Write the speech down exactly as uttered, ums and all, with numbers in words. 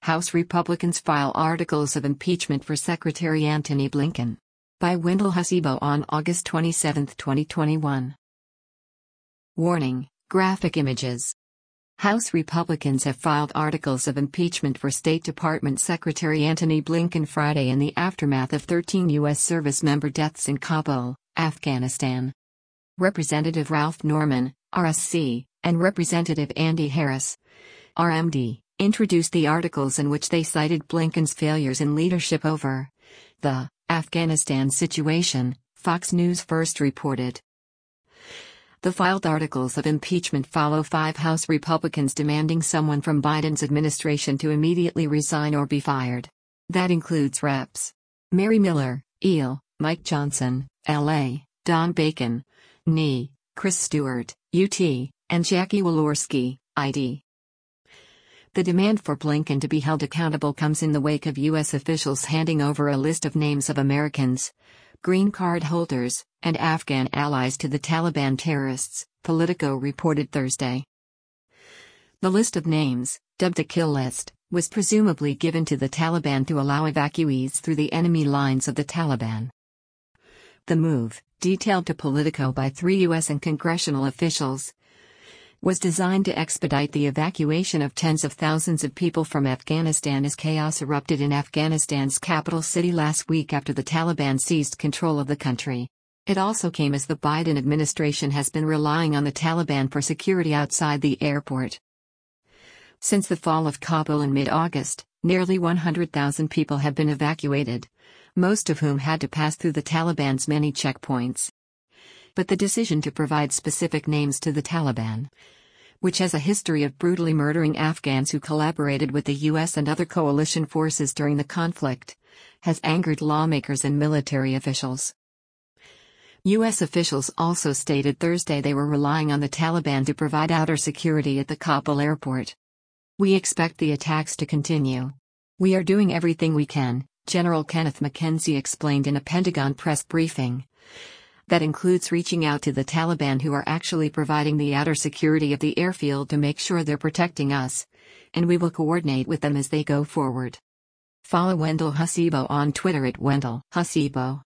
House Republicans file articles of impeachment for Secretary Antony Blinken. By Wendell Hasibo on August twenty-seventh, twenty twenty-one. Warning: graphic images. House Republicans have filed articles of impeachment for State Department Secretary Antony Blinken Friday in the aftermath of thirteen U S service member deaths in Kabul, Afghanistan. Representative Ralph Norman, R S C, and Representative Andy Harris, R M D, introduced the articles in which they cited Blinken's failures in leadership over the Afghanistan situation, Fox News first reported. The filed articles of impeachment follow five House Republicans demanding someone from Biden's administration to immediately resign or be fired. That includes Reps Mary Miller, E L, Mike Johnson, L A, Don Bacon, N E, Chris Stewart, U T, and Jackie Walorski, I D. The demand for Blinken to be held accountable comes in the wake of U S officials handing over a list of names of Americans, green card holders, and Afghan allies to the Taliban terrorists, Politico reported Thursday. The list of names, dubbed a kill list, was presumably given to the Taliban to allow evacuees through the enemy lines of the Taliban. The move, detailed to Politico by three U S and congressional officials, was designed to expedite the evacuation of tens of thousands of people from Afghanistan as chaos erupted in Afghanistan's capital city last week after the Taliban seized control of the country. It also came as the Biden administration has been relying on the Taliban for security outside the airport. Since the fall of Kabul in mid-August, nearly one hundred thousand people have been evacuated, most of whom had to pass through the Taliban's many checkpoints. But the decision to provide specific names to the Taliban, which has a history of brutally murdering Afghans who collaborated with the U S and other coalition forces during the conflict, has angered lawmakers and military officials. U S officials also stated Thursday they were relying on the Taliban to provide outer security at the Kabul airport. "We expect the attacks to continue. We are doing everything we can," General Kenneth McKenzie explained in a Pentagon press briefing. That includes reaching out to the Taliban who are actually providing the outer security of the airfield to make sure they're protecting us, and we will coordinate with them as they go forward. Follow Wendell Hasibo on Twitter at Wendell Hasibo.